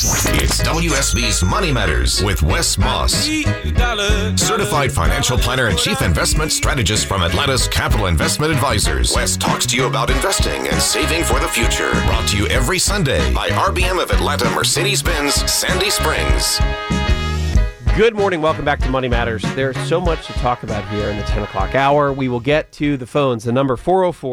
It's WSB's Money Matters with Wes Moss, certified financial planner and chief investment strategist from Atlanta's Capital Investment Advisors. Wes talks to you about investing and saving for the future. Brought to you every Sunday by RBM of Atlanta Mercedes-Benz Sandy Springs. Good morning. Welcome back to Money Matters. There's so much to talk about here in the 10 o'clock hour. We will get to the phones. The number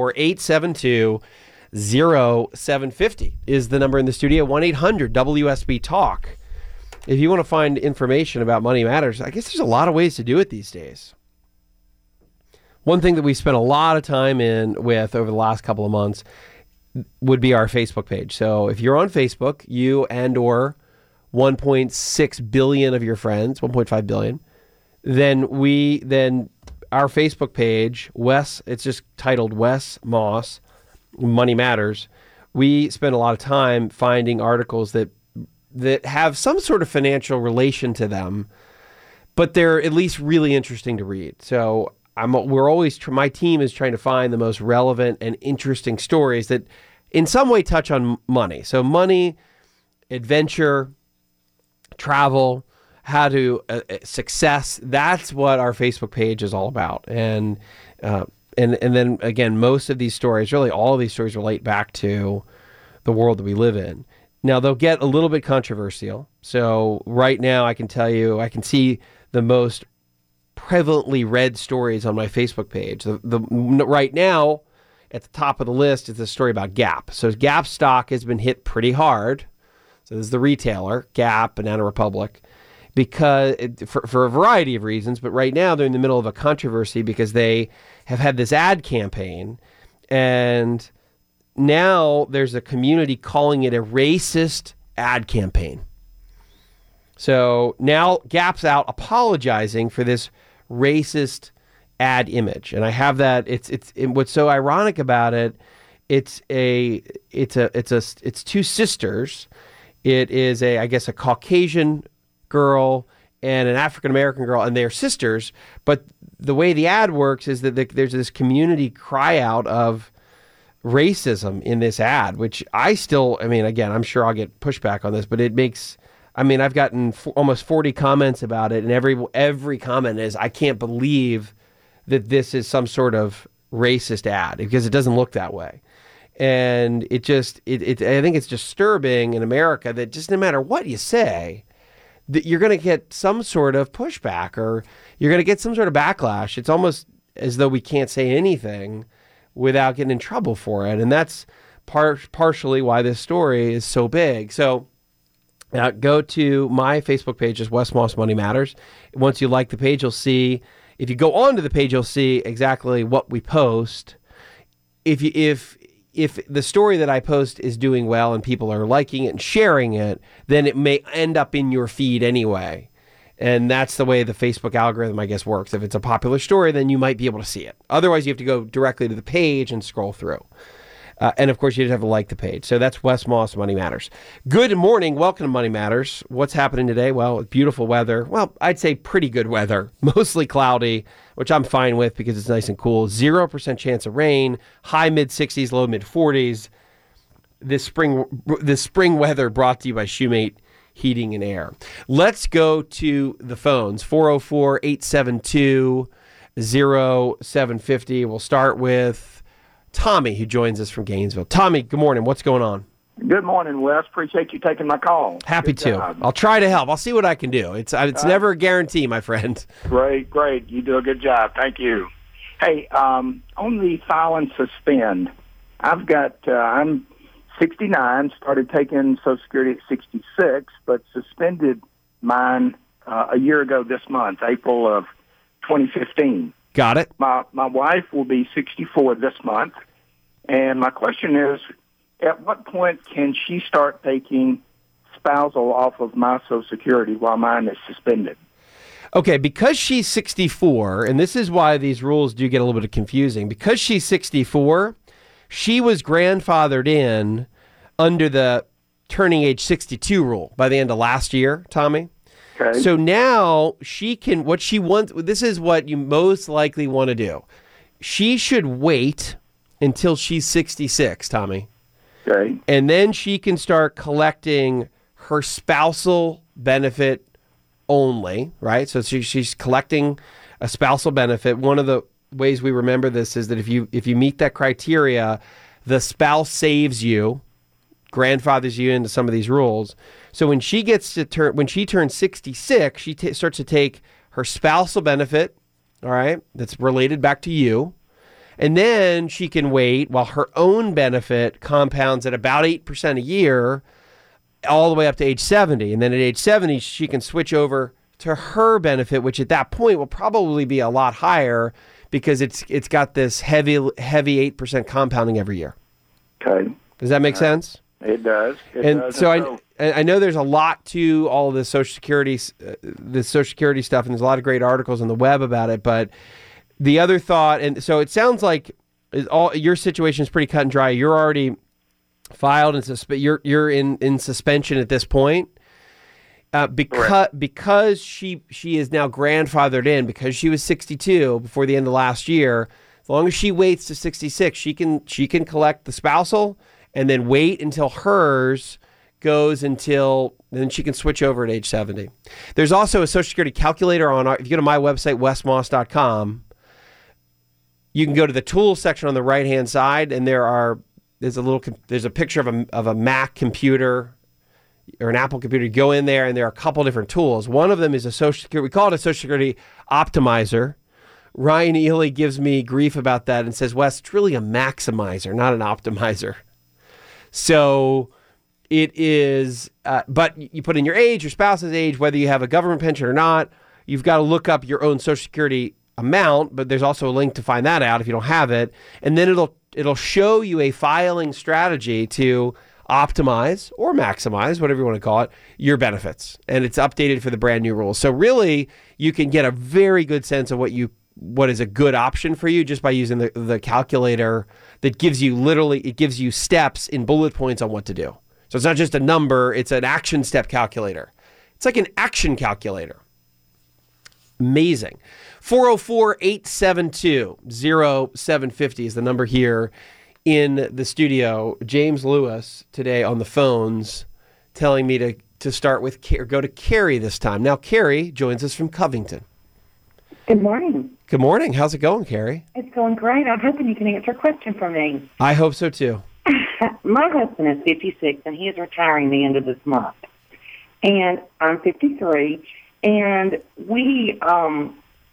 404-872-0750 is the number in the studio. 1-800-WSB-TALK. If you want to find information about Money Matters, I guess there's a lot of ways to do it these days. One thing that we spent a lot of time with over the last couple of months would be our Facebook page. So if you're on Facebook, you and or 1.6 billion of your friends, 1.5 billion, then our Facebook page, it's just titled Wes Moss, Money Matters. We spend a lot of time finding articles that have some sort of financial relation to them, but they're at least really interesting to read. So my team is trying to find the most relevant and interesting stories that in some way touch on money. So money, adventure, travel, how to success. That's what our Facebook page is all about. And then again, most of these stories, really all of these stories relate back to the world that we live in. Now they'll get a little bit controversial. So right now I can tell you, I can see the most prevalently read stories on my Facebook page. Right now at the top of the list is the story about Gap. So Gap stock has been hit pretty hard. So this is the retailer, Gap, Banana Republic, because for a variety of reasons. But right now they're in the middle of a controversy because they have had this ad campaign, and now there's a community calling it a racist ad campaign. So now Gap's out apologizing for this racist ad image, and I have that. It's what's so ironic about it. It's two sisters. It is I guess a Caucasian girl and an African-American girl, and they're sisters. But the way the ad works is that there's this community cry out of racism in this ad, which again, I'm sure I'll get pushback on this, but it makes, I've gotten almost 40 comments about it, and every comment is, I can't believe that this is some sort of racist ad, because it doesn't look that way. And I think it's disturbing in America that just no matter what you say, that you're going to get some sort of pushback, or you're going to get some sort of backlash. It's almost as though we can't say anything without getting in trouble for it. And that's partially why this story is so big. So go to my Facebook page, is Wes Moss Money Matters. Once you like the page, you'll see, if you go onto the page, you'll see exactly what we post. If the story that I post is doing well and people are liking it and sharing it, then it may end up in your feed anyway. And that's the way the Facebook algorithm, I guess, works. If it's a popular story, then you might be able to see it. Otherwise, you have to go directly to the page and scroll through. And of course, you just have to like the page. So that's Wes Moss, Money Matters. Good morning. Welcome to Money Matters. What's happening today? Well, beautiful weather. Well, I'd say pretty good weather. Mostly cloudy, which I'm fine with because it's nice and cool. 0% chance of rain. High mid-60s, low mid-40s. This spring weather brought to you by Shoemate Heating and Air. Let's go to the phones. 404-872-0750. We'll start with Tommy, who joins us from Gainesville. Tommy, good morning. What's going on? Good morning, Wes. Appreciate you taking my call. Happy to. I'll try to help. I'll see what I can do. It's never a guarantee, my friend. Great. You do a good job. Thank you. Hey, on the file and suspend, I've got, I'm 69, started taking Social Security at 66, but suspended mine a year ago this month, April of 2015. Got it. My wife will be 64 this month, and my question is, at what point can she start taking spousal off of my Social Security while mine is suspended? Okay, because she's 64, and this is why these rules do get a little bit confusing. Because she's 64, she was grandfathered in under the turning age 62 rule by the end of last year, Tommy. Okay. So now she can, what she wants, this is what you most likely want to do. She should wait until she's 66, Tommy. Okay. And then she can start collecting her spousal benefit only, right? So she's collecting a spousal benefit. One of the ways we remember this is that if you meet that criteria, the spouse saves you, grandfathers you into some of these rules. So when she turns 66, she starts to take her spousal benefit, all right, that's related back to you, and then she can wait while her own benefit compounds at about 8% a year all the way up to age 70. And then at age 70, she can switch over to her benefit, which at that point will probably be a lot higher because it's got this heavy 8% compounding every year. Okay. Does that make sense? It does. I know there's a lot to all of this Social Security stuff, and there's a lot of great articles on the web about it. But the other thought, and so it sounds like your situation is pretty cut and dry. You're already filed and you're in suspension at this point. Because she is now grandfathered in because she was 62 before the end of last year. As long as she waits to 66, she can collect the spousal and then wait until hers goes until then she can switch over at age 70. There's also a Social Security calculator if you go to my website wesmoss.com, you can go to the tools section on the right hand side, and there's a picture of a Mac computer or an Apple computer. You go in there, and there are a couple different tools. One of them is a Social Security. We call it a Social Security optimizer. Ryan Ely gives me grief about that and says, Wes, it's really a maximizer, not an optimizer. So it is, but you put in your age, your spouse's age, whether you have a government pension or not. You've got to look up your own Social Security amount, but there's also a link to find that out if you don't have it. And then it'll show you a filing strategy to optimize or maximize, whatever you want to call it, your benefits. And it's updated for the brand new rules. So really, you can get a very good sense of what is a good option for you just by using the calculator that gives you steps in bullet points on what to do. So it's not just a number, it's an action step calculator. It's like an action calculator. Amazing. 404-872-0750 is the number here in the studio. James Lewis today on the phones telling me to start with go to Carrie this time. Now, Carrie joins us from Covington. Good morning. Good morning. How's it going, Carrie? It's going great. I'm hoping you can answer a question for me. I hope so, too. My husband is 56, and he is retiring the end of this month. And I'm 53, and we are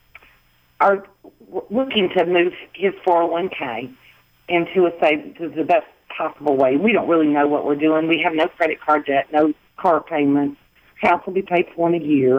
looking to move his 401k into the best possible way. We don't really know what we're doing. We have no credit card debt, no car payments. House will be paid for in a year.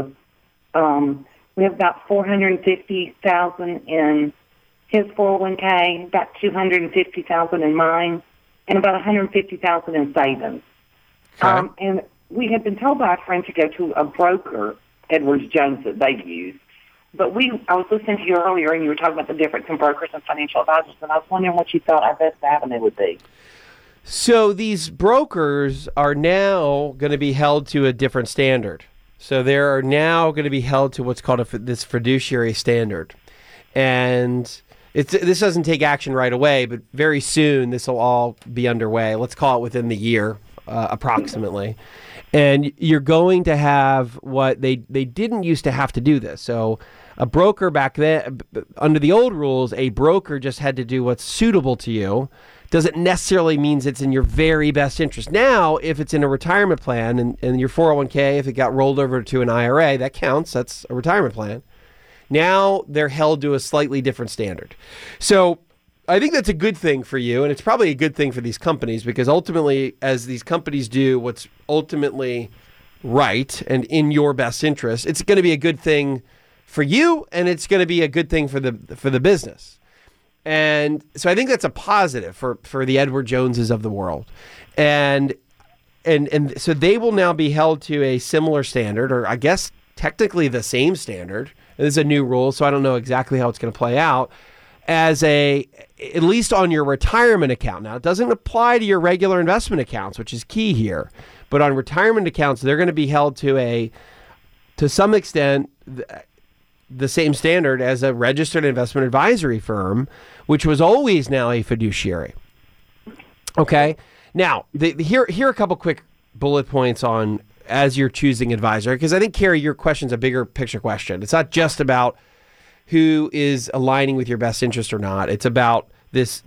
We have about $450,000 in his 401k, about $250,000 in mine, and about $150,000 in savings. Okay. And we had been told by a friend to go to a broker, Edwards Jones, that they use. But I was listening to you earlier, and you were talking about the difference in brokers and financial advisors, and I was wondering what you thought our best avenue would be. So these brokers are now going to be held to a different standard. So they are now going to be held to what's called this fiduciary standard. And this doesn't take action right away, but very soon this will all be underway. Let's call it within the year, approximately. And you're going to have what they didn't used to have to do this. So a broker back then, under the old rules, a broker just had to do what's suitable to you. Doesn't necessarily means it's in your very best interest. Now, if it's in a retirement plan and your 401k, if it got rolled over to an IRA, that counts. That's a retirement plan. Now they're held to a slightly different standard. So I think that's a good thing for you, and it's probably a good thing for these companies because ultimately, as these companies do what's ultimately right and in your best interest, it's going to be a good thing for you, and it's going to be a good thing for the business. And so I think that's a positive for the Edward Joneses of the world. And so they will now be held to a similar standard, or I guess technically the same standard. This is a new rule, so I don't know exactly how it's going to play out, at least on your retirement account. Now, it doesn't apply to your regular investment accounts, which is key here. But on retirement accounts, they're going to be held to some extent, the same standard as a registered investment advisory firm, which was always now a fiduciary. Okay. Now, here are a couple quick bullet points on as you're choosing advisor? Because I think, Carrie, your question's a bigger picture question. It's not just about who is aligning with your best interest or not. It's about this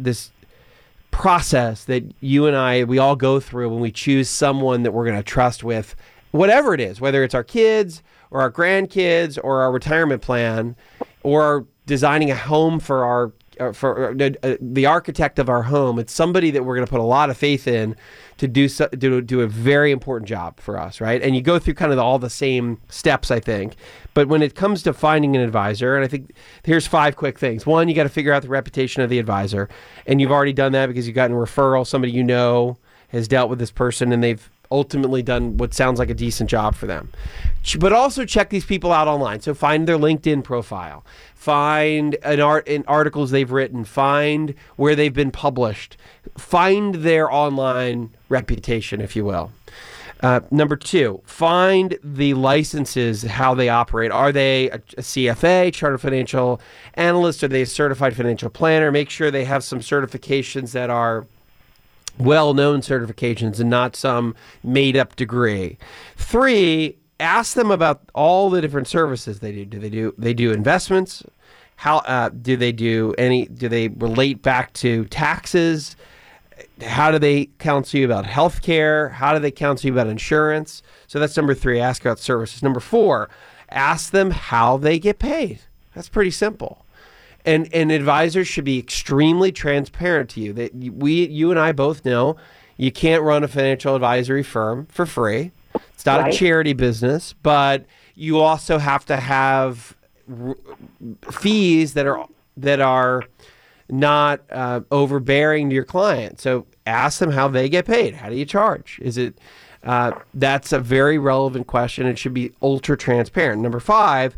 process that you and we all go through when we choose someone that we're going to trust with, whatever it is, whether it's our kids or our grandkids or our retirement plan or designing a home for the architect of our home. It's somebody that we're going to put a lot of faith in to do a very important job for us, right? And you go through kind of all the same steps, I think. But when it comes to finding an advisor, and I think here's 5 quick things. 1, you got to figure out the reputation of the advisor. And you've already done that because you've gotten a referral. Somebody you know has dealt with this person and they've ultimately done what sounds like a decent job for them. But also check these people out online. So find their LinkedIn profile, find in articles they've written, find where they've been published, find their online reputation, if you will. Number 2, find the licenses, how they operate. Are they a CFA, Chartered Financial Analyst? Are they a certified financial planner? Make sure they have some certifications that are well-known certifications and not some made-up degree. 3, ask them about all the different services they do. They do investments? How do they relate back to taxes? How do they counsel you about healthcare? How do they counsel you about insurance? So that's number 3, ask about services. Number 4, ask them how they get paid. That's pretty simple. And advisors should be extremely transparent to you. That you and I both know you can't run a financial advisory firm for free. It's not a charity business, but you also have to have fees that are not overbearing to your client. So ask them how they get paid. How do you charge? That's a very relevant question. It should be ultra transparent. Number 5,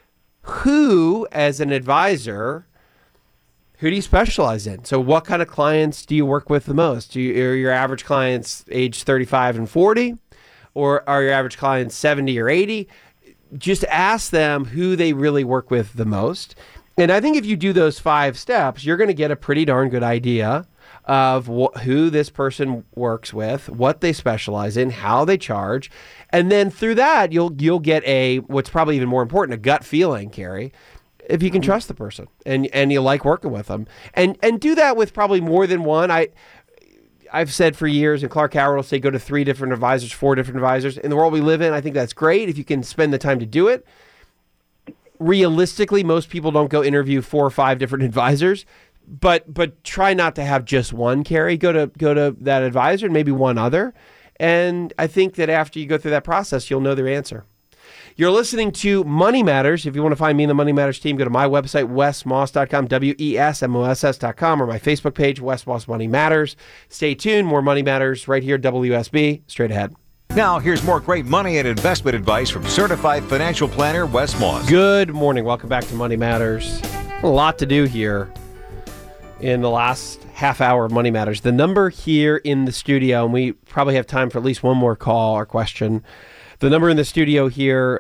who, as an advisor, who do you specialize in? So what kind of clients do you work with the most? Are your average clients age 35 and 40? Or are your average clients 70 or 80? Just ask them who they really work with the most. And I think if you do those 5 steps, you're going to get a pretty darn good idea of who this person works with, what they specialize in, how they charge. And then through that, you'll get what's probably even more important, a gut feeling, Carrie, if you can trust the person and you like working with them. And do that with probably more than one. I've said for years, and Clark Howard will say, go to 3 different advisors, 4 different advisors. In the world we live in, I think that's great if you can spend the time to do it. Realistically, most people don't go interview 4 or 5 different advisors, but try not to have just one, Carrie. Go to that advisor and maybe one other. And I think that after you go through that process, you'll know their answer. You're listening to Money Matters. If you want to find me in the Money Matters team, go to my website, wesmoss.com, WESMOSS.com, or my Facebook page, Wes Moss Money Matters. Stay tuned. More Money Matters right here, WSB. Straight ahead. Now, here's more great money and investment advice from certified financial planner Wes Moss. Good morning. Welcome back to Money Matters. A lot to do here in the last half hour of Money Matters. The number here in the studio, and we probably have time for at least one more call or question. The number in the studio here,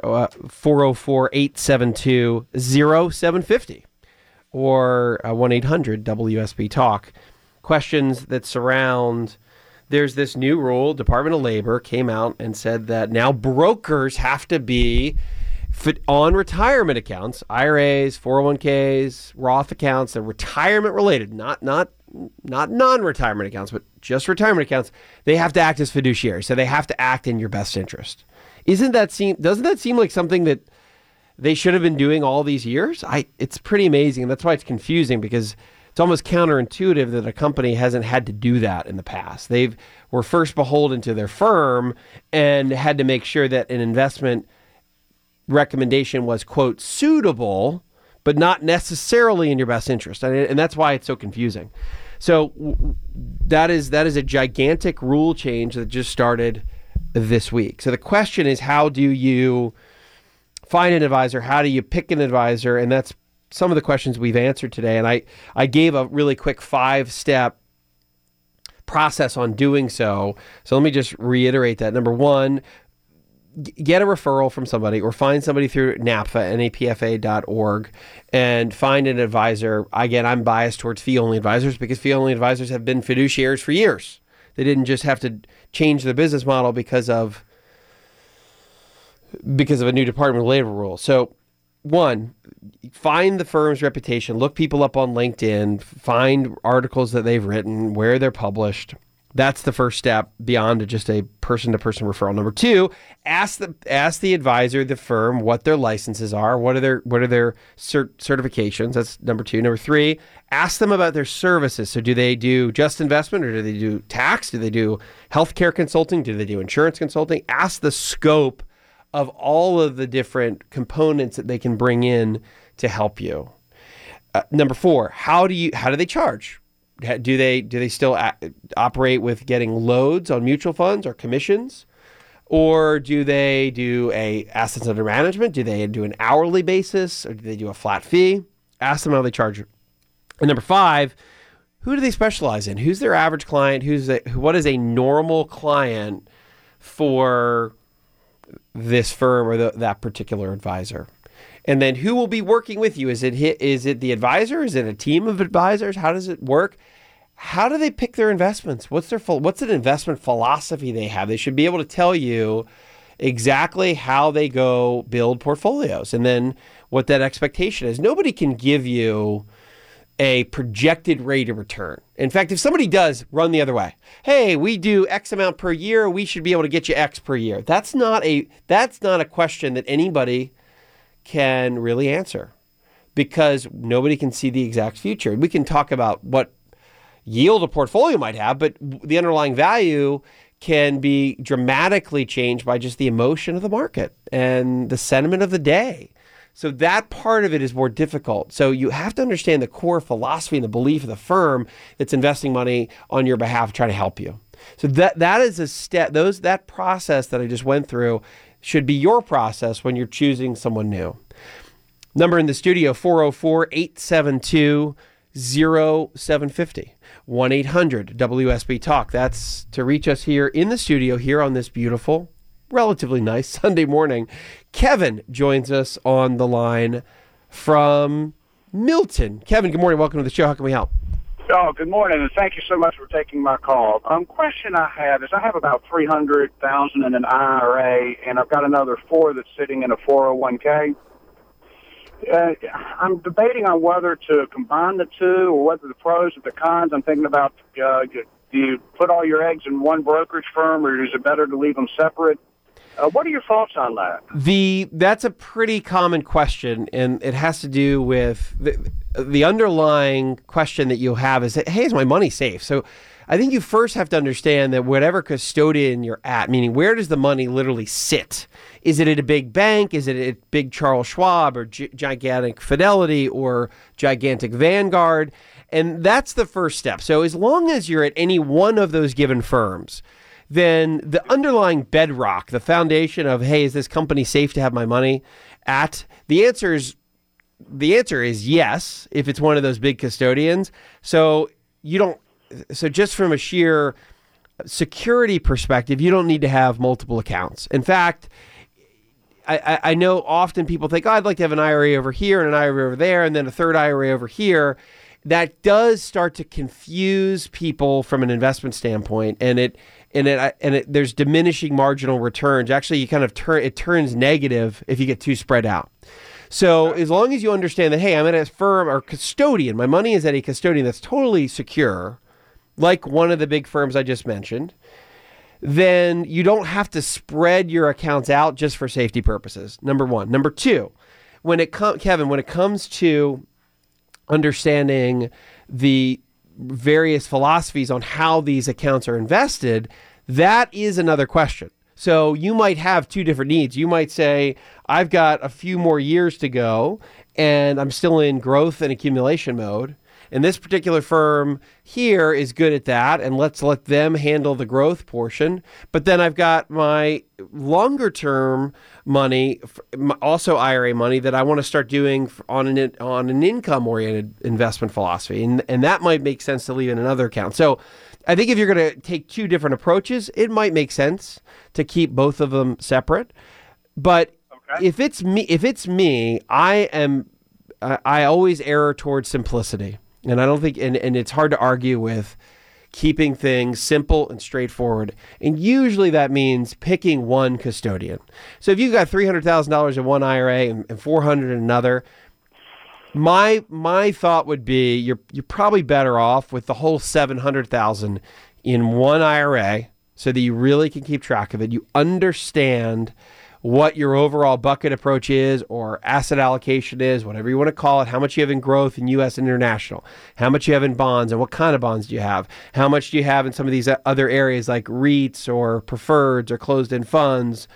404-872-0750 or 1-800-WSB-TALK. Questions that surround, there's this new rule, Department of Labor came out and said that now brokers have to be on retirement accounts, IRAs, 401ks, Roth accounts, they're retirement related, not non-retirement accounts, but just retirement accounts. They have to act as fiduciaries, so they have to act in your best interest. Doesn't that seem like something that they should have been doing all these years? It's pretty amazing. That's why it's confusing, because it's almost counterintuitive that a company hasn't had to do that in the past. They were first beholden to their firm and had to make sure that an investment recommendation was, quote, suitable, but not necessarily in your best interest. And that's why it's so confusing. So that is a gigantic rule change that just started this week. So the question is, how do you find an advisor? How do you pick an advisor? And that's some of the questions we've answered today. And I gave a really quick 5-step process on doing so. So let me just reiterate that. Number 1, get a referral from somebody or find somebody through NAPFA, NAPFA.org, and find an advisor. Again, I'm biased towards fee-only advisors because fee-only advisors have been fiduciaries for years. They didn't just have to change their business model because of because of a new Department of Labor rule. So, one, find the firm's reputation, look people up on LinkedIn, find articles that they've written, where they're published. That's the first step beyond just a person-to-person referral. Number two, ask the advisor, the firm, what their licenses are, what are their certifications. That's number two. Number three, ask them about their services. So do they do just investment, or do they do tax? Do they do healthcare consulting? Do they do insurance consulting? Ask the scope of all of the different components that they can bring in to help you. Number four, how do they charge? Do they still operate with getting loads on mutual funds or commissions? Or do they do a assets under management? Do they do an hourly basis, or do they do a flat fee? Ask them how they charge. And number five, who do they specialize in? Who's their average client? What is a normal client for this firm or that particular advisor? And then who will be working with you? Is it the advisor? Is it a team of advisors? How does it work? How do they pick their investments? What's an investment philosophy they have? They should be able to tell you exactly how they go build portfolios, and then what that expectation is. Nobody can give you a projected rate of return. In fact, if somebody does run the other way, hey, we do X amount per year, we should be able to get you X per year. That's not a question that anybody can really answer, because nobody can see the exact future. We can talk about what yield a portfolio might have, but the underlying value can be dramatically changed by just the emotion of the market and the sentiment of the day. So that part of it is more difficult. So you have to understand the core philosophy and the belief of the firm that's investing money on your behalf, trying to help you. So that is a step. That process that I just went through should be your process when you're choosing someone new. Number in the studio, 404-872-0750. 1-800-WSB-TALK. That's to reach us here in the studio here on this beautiful, relatively nice Sunday morning. Kevin joins us on the line from Milton. Kevin, good morning. Welcome to the show. How can we help? Oh, good morning, and thank you so much for taking my call. Question I have is I have about $300,000 in an IRA, and I've got another $4 that's sitting in a 401k. I'm debating on whether to combine the two or whether the pros or the cons. I'm thinking about do you put all your eggs in one brokerage firm, or is it better to leave them separate? What are your thoughts on that? That's a pretty common question, and it has to do with the underlying question that you'll have is that, hey, is my money safe? So I think you first have to understand that whatever custodian you're at, meaning where does the money literally sit? Is it at a big bank? Is it at big Charles Schwab or gigantic Fidelity or gigantic Vanguard? And that's the first step. So as long as you're at any one of those given firms, then the underlying bedrock, the foundation of, hey, is this company safe to have my money at? The answer is yes, if it's one of those big custodians. So just from a sheer security perspective, you don't need to have multiple accounts. In fact, I know often people think, I'd like to have an IRA over here and an IRA over there and then a third IRA over here. That does start to confuse people from an investment standpoint, and there's diminishing marginal returns. Actually, it turns negative if you get too spread out. So as long as you understand that, hey, I'm at a firm or custodian, my money is at a custodian that's totally secure, like one of the big firms I just mentioned, then you don't have to spread your accounts out just for safety purposes. Number one. Number two, Kevin, when it comes to understanding the various philosophies on how these accounts are invested, that is another question. So you might have two different needs. You might say, I've got a few more years to go and I'm still in growth and accumulation mode. And this particular firm here is good at that, and let's let them handle the growth portion. But then I've got my longer term money, also IRA money, that I want to start doing on an income oriented investment philosophy, and that might make sense to leave in another account. So I think if you're going to take two different approaches, it might make sense to keep both of them separate. But if it's me, I always err towards simplicity. And I don't think, and it's hard to argue with keeping things simple and straightforward. And usually that means picking one custodian. So if you've got $300,000 in one IRA and $400 in another, my thought would be you're probably better off with the whole $700,000 in one IRA so that you really can keep track of it. You understand what your overall bucket approach is or asset allocation is, whatever you want to call it, how much you have in growth in U.S. and international, how much you have in bonds and what kind of bonds do you have, how much do you have in some of these other areas like REITs or preferreds or closed-end funds.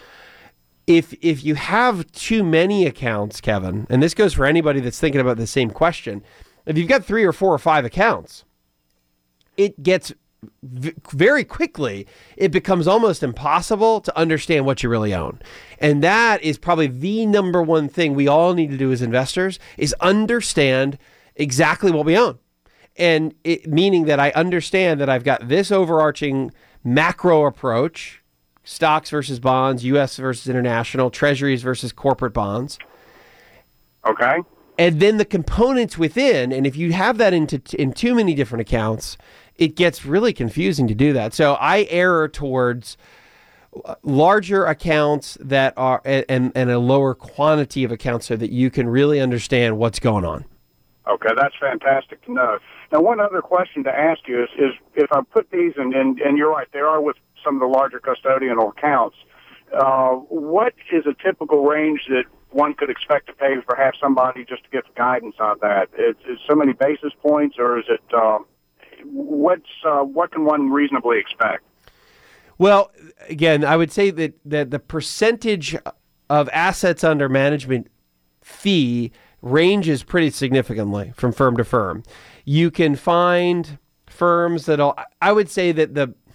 If you have too many accounts, Kevin, and this goes for anybody that's thinking about the same question, if you've got 3 or 4 or 5 accounts, it gets very quickly, it becomes almost impossible to understand what you really own. And that is probably the number one thing we all need to do as investors is understand exactly what we own. And meaning that I understand that I've got this overarching macro approach, stocks versus bonds, U.S. versus international, treasuries versus corporate bonds. Okay. And then the components within, and if you have that in too many different accounts, it gets really confusing to do that. So I err towards larger accounts that are and a lower quantity of accounts so that you can really understand what's going on. Okay, that's fantastic to know. Now, one other question to ask you is if I put these, and you're right, they are with some of the larger custodial accounts, what is a typical range that one could expect to pay for perhaps somebody just to get the guidance on that? Is so many basis points, or is it what can one reasonably expect? Well, again, I would say that the percentage of assets under management fee ranges pretty significantly from firm to firm. You can find firms I would say that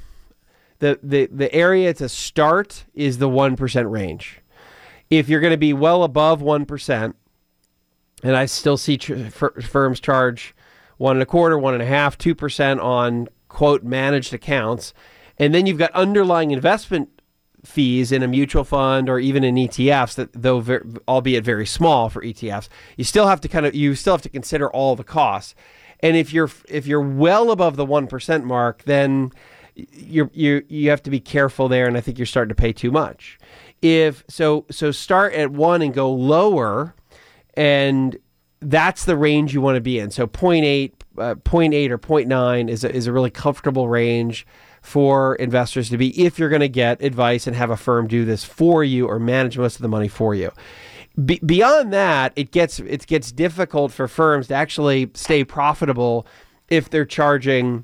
the area to start is the 1% range. If you're going to be well above 1%, and I still see firms charge 1.25%, 1.5%, 2% on quote managed accounts, and then you've got underlying investment fees in a mutual fund or even in ETFs that, though albeit very small for ETFs, you still have to consider all the costs. And if you're well above the 1% mark, then you have to be careful there, and I think you're starting to pay too much. So start at 1 and go lower, and that's the range you want to be in. So 0.8 or 0.9 is a really comfortable range for investors to be if you're going to get advice and have a firm do this for you or manage most of the money for you. Beyond that, it gets difficult for firms to actually stay profitable if they're charging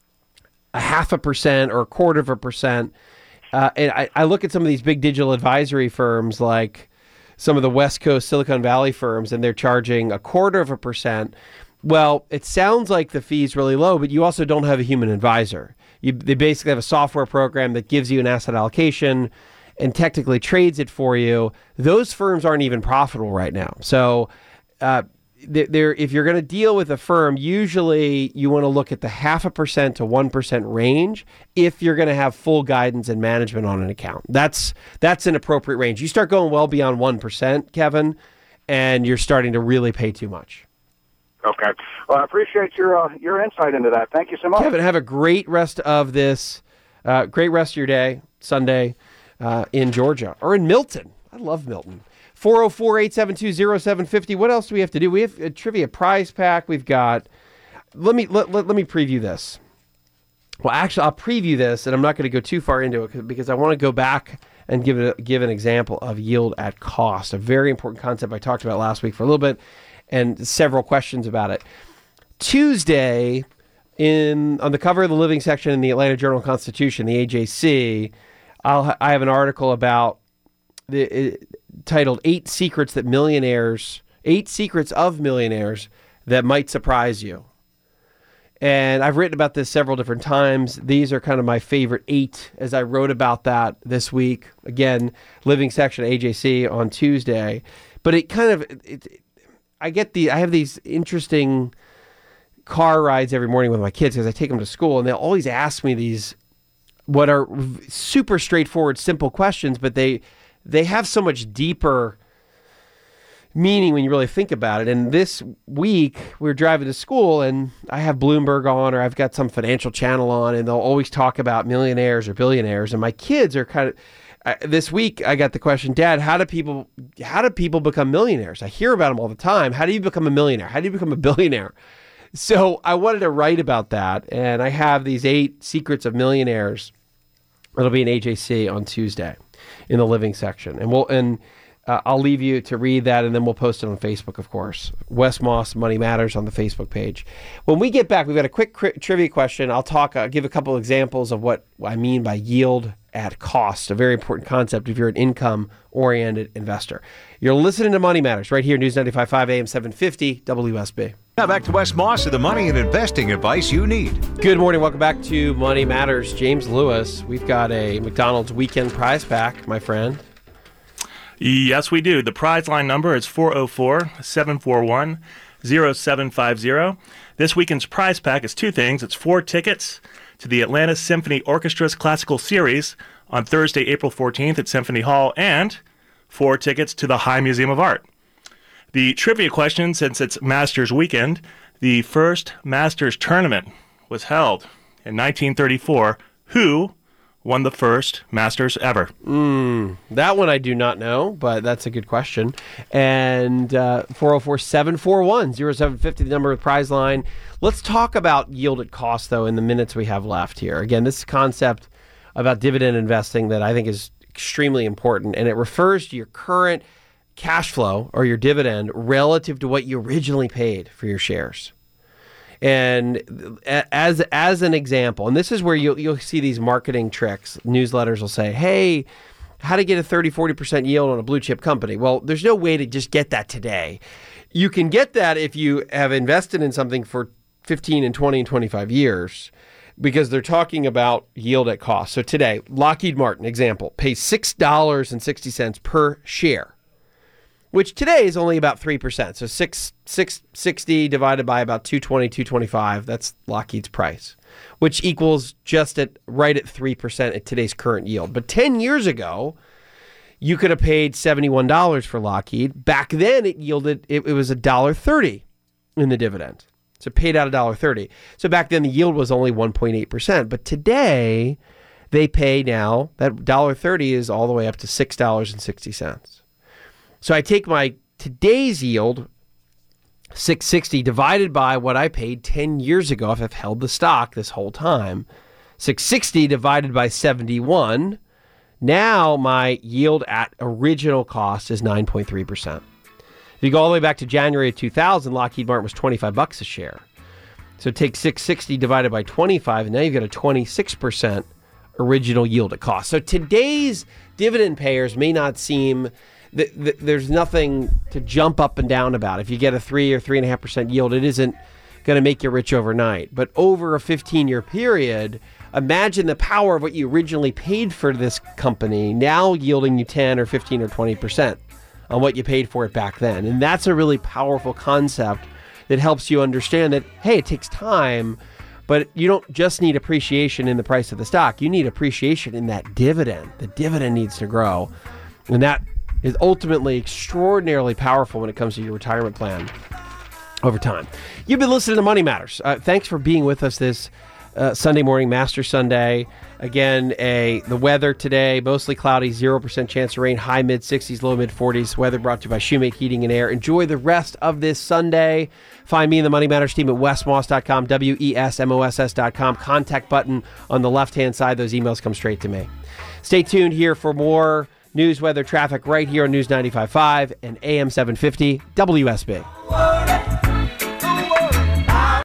0.5% or 0.25%. And I look at some of these big digital advisory firms like some of the West Coast Silicon Valley firms, and they're charging 0.25%. Well, it sounds like the fee's really low, but you also don't have a human advisor. They basically have a software program that gives you an asset allocation and technically trades it for you. Those firms aren't even profitable right now. So if you're going to deal with a firm, usually you want to look at the 0.5% to 1% range if you're going to have full guidance and management on an account. That's an appropriate range. You start going well beyond 1%, Kevin, and you're starting to really pay too much. Okay. Well, I appreciate your insight into that. Thank you so much. Kevin, have a great rest of your day, Sunday, in Georgia or in Milton. I love Milton. 404-872-0750. What else do we have to do? We have a trivia prize pack. We've got, let me preview this. Well, actually, I'll preview this, and I'm not going to go too far into it because I want to go back and give an example of yield at cost, a very important concept I talked about last week for a little bit, and several questions about it. Tuesday, on the cover of the Living section in the Atlanta Journal-Constitution, the AJC, I have an article about titled 8 Secrets of Millionaires that might surprise you. And I've written about this several different times. These are kind of my favorite 8 as I wrote about that this week. Again, Living section AJC on Tuesday. But I have these interesting car rides every morning with my kids because I take them to school, and they'll always ask me these what are super straightforward, simple questions, but they have so much deeper meaning when you really think about it. And this week we were driving to school and I have Bloomberg on, or I've got some financial channel on, and they'll always talk about millionaires or billionaires. And my kids are kind of, this week I got the question, Dad, how do people become millionaires? I hear about them all the time. How do you become a millionaire? How do you become a billionaire? So I wanted to write about that. And I have these 8 secrets of millionaires. It'll be in AJC on Tuesday in the living section. And I'll leave you to read that, and then we'll post it on Facebook, of course. Wes Moss, Money Matters on the Facebook page. When we get back, we've got a quick trivia question. I'll give a couple examples of what I mean by yield at cost, a very important concept if you're an income-oriented investor. You're listening to Money Matters right here, News 95.5 AM 750 WSB. Now back to Wes Moss with the money and investing advice you need. Good morning. Welcome back to Money Matters. James Lewis, we've got a McDonald's weekend prize pack, my friend. Yes, we do. The prize line number is 404-741-0750. This weekend's prize pack is 2 things. It's 4 tickets to the Atlanta Symphony Orchestra's Classical Series on Thursday, April 14th at Symphony Hall, and 4 tickets to the High Museum of Art. The trivia question, since it's Masters weekend, the first Masters tournament was held in 1934. Who won the first Masters ever? That one I do not know, but that's a good question. And 404-741-0750, the number of the prize line. Let's talk about yield at cost, though, in the minutes we have left here. Again, this concept about dividend investing that I think is extremely important, and it refers to your current cash flow or your dividend relative to what you originally paid for your shares. And as an example, and this is where you'll see these marketing tricks. Newsletters will say, hey, how to get a 30-40% yield on a blue chip company. Well, there's no way to just get that today. You can get that if you have invested in something for 15 and 20 and 25 years, because they're talking about yield at cost. So today, Lockheed Martin, example, pays $6.60 per share, which today is only about 3%. So 660 divided by about 220, 225, that's Lockheed's price, which equals just right at 3% at today's current yield. But 10 years ago, you could have paid $71 for Lockheed. Back then, it yielded, it was $1.30 in the dividend. So it paid out $1.30. So back then, the yield was only 1.8%. But today, they pay now, that $1.30 is all the way up to $6.60. So I take my today's yield, 660, divided by what I paid 10 years ago if I've held the stock this whole time. 660 divided by 71. Now my yield at original cost is 9.3%. If you go all the way back to January of 2000, Lockheed Martin was $25 a share. So take 660 divided by 25, and now you've got a 26% original yield at cost. So today's dividend payers may not seem... There's nothing to jump up and down about. If you get a 3 or 3.5% yield, it isn't going to make you rich overnight. But over a 15-year period, imagine the power of what you originally paid for this company now yielding you 10 or 15 or 20% on what you paid for it back then. And that's a really powerful concept that helps you understand that, hey, it takes time, but you don't just need appreciation in the price of the stock. You need appreciation in that dividend. The dividend needs to grow. And that is ultimately extraordinarily powerful when it comes to your retirement plan over time. You've been listening to Money Matters. Thanks for being with us this Sunday morning, Master Sunday. Again, the weather today, mostly cloudy, 0% chance of rain, high mid-60s, low mid-40s. Weather brought to you by Shoemake Heating and Air. Enjoy the rest of this Sunday. Find me and the Money Matters team at wesmoss.com, WESMOSS.com. Contact button on the left-hand side. Those emails come straight to me. Stay tuned here for more news, weather, traffic right here on News 95.5 and AM 750 WSB.